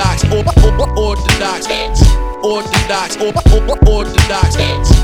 orthodox, orthodox, orthodox, orthodox,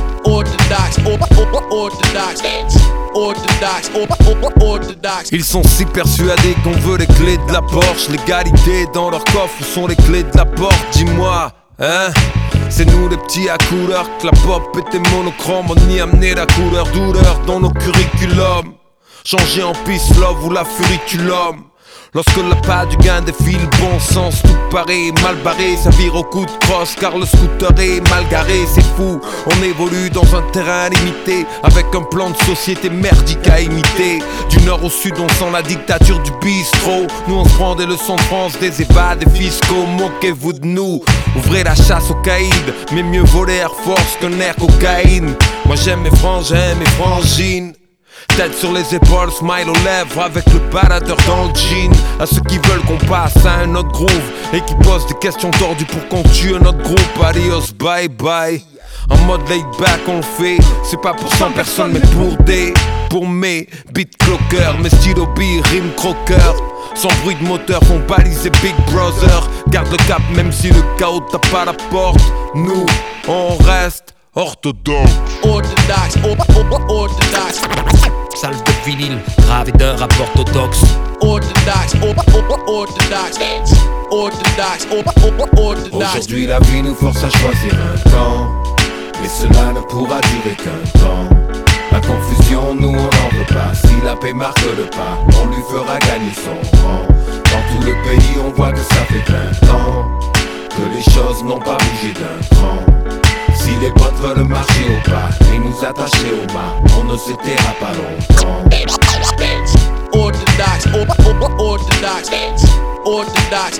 orthodox. Ils sont si persuadés qu'on veut les clés de la Porsche. L'égalité dans leur coffre sont les clés de la porte. Dis-moi, hein? C'est nous les petits à couleur que la pop était monochrome. On y amenait la couleur douleur dans nos curriculums. Changer en peace love ou la furiculum. Lorsque l'appât du gain défile, bon sens, tout paraît mal barré. Ça vire au coup de crosse car le scooter est mal garé. C'est fou, on évolue dans un terrain limité, avec un plan de société merdique à imiter. Du nord au sud on sent la dictature du bistrot. Nous on se prend des leçons de France, des ébats, des fiscaux. Moquez-vous de nous, ouvrez la chasse aux caïds. Mais mieux voler Air Force qu'un air cocaïne. Moi j'aime mes frangins, mes frangines. Tête sur les épaules, smile aux lèvres avec le baladeur dans le jean. À ceux qui veulent qu'on passe à un autre groove et qui posent des questions tordues pour qu'on tue un autre groupe. Adios, bye bye. En mode laid back on le fait. C'est pas pour 100 personnes mais pour mes beat clockers, mes stylos billes, rime croqueurs. Sans bruit de moteur font baliser Big Brother. Garde le cap même si le chaos tape à la porte. Nous on reste orthodoxe. Orthodox, orthodox. Salve de vinyle, gravé d'un rap orthodoxe. Orthodox, orthodox, orthodox, orthodox. Aujourd'hui la vie nous force à choisir un camp, mais cela ne pourra durer qu'un temps. La confusion nous on n'en veut pas. Si la paix marque le pas, on lui fera gagner son rang. Dans tout le pays on voit que ça fait 20 ans que les choses n'ont pas bougé d'un cran. Si les potes veulent marcher au pas et nous attacher au mât, on ne se taira pas longtemps. Orthodox, orthodox, orthodox,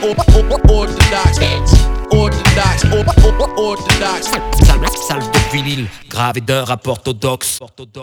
orthodox, orthodox. Salve de vinyle, gravé d'un rap orthodoxe.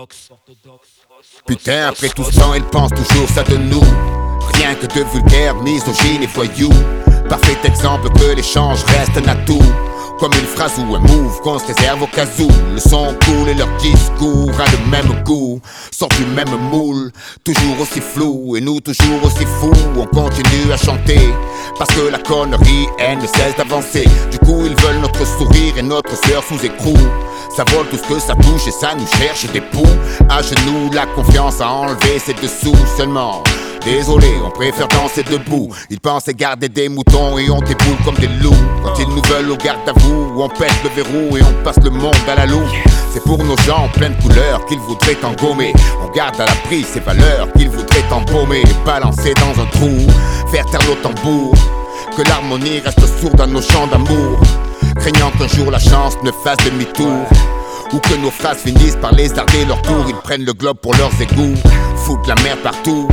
Putain, après tout ce temps, ils pensent toujours ça de nous. Rien que de vulgaires, misogynes et voyous. Parfait exemple que l'échange reste un atout. Comme une phrase ou un move qu'on se réserve au cas où. Le son cool et leur discours a le même goût. Sont du même moule, toujours aussi flou. Et nous toujours aussi fous, on continue à chanter. Parce que la connerie, elle ne cesse d'avancer. Du coup ils veulent notre sourire et notre sueur sous écrou. Ça vole tout ce que ça touche et ça nous cherche des poux. À genoux, la confiance à enlever ses dessous seulement. Désolé, on préfère danser debout. Ils pensaient garder des moutons et on déboule comme des loups. Quand ils nous veulent au garde à vous, on pète le verrou et on passe le monde à la loupe. C'est pour nos gens pleines couleurs qu'ils voudraient engommer. On garde à l'abri ces valeurs qu'ils voudraient embaumer et balancer dans un trou. Faire taire nos tambours, que l'harmonie reste sourde à nos chants d'amour. Craignant qu'un jour la chance ne fasse demi-tour, ou que nos phrases finissent par lézarder leur tour. Ils prennent le globe pour leurs égouts, foutent la merde partout.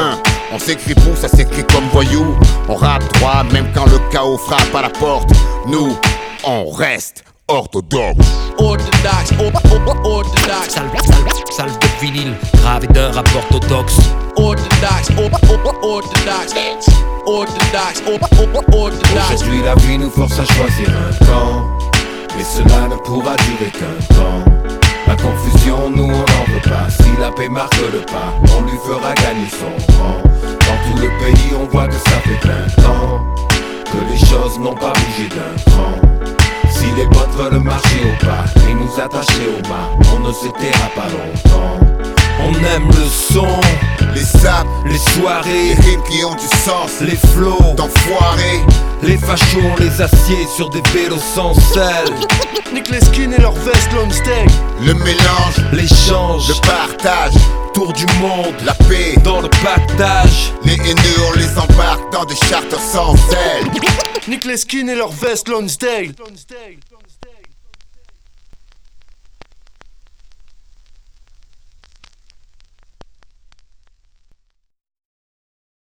On s'écrit pour, ça s'écrit comme voyou. On rappe droit même quand le chaos frappe à la porte. Nous, on reste orthodoxe. Orthodox, orthodox. Salve de vinyle, gravé d'un rap orthodoxe. Orthodox, orthodox, orthodox, orthodox. Aujourd'hui la vie nous force à choisir un camp, mais cela ne pourra durer qu'un temps. La confusion, nous on n'en veut pas. Si la paix marque le pas, on lui fera gagner son rang. Dans tout le pays, on voit que ça fait 20 ans que les choses n'ont pas bougé d'un cran. Si les potes veulent marcher au pas et nous attacher au mât, on ne se taira pas longtemps. On aime le son, Les saps, les soirées, les rimes qui ont du sens, les flots d'enfoirés. Les fachos on les assied sur des vélos sans selle. Nique les skins et leurs vestes Lonsdale. Le mélange, L'échange, le partage, tour du monde, la paix. dans le pactage. Les haineux on les embarque dans des charters sans ailes. Nique les skins et leurs vestes Lonsdale.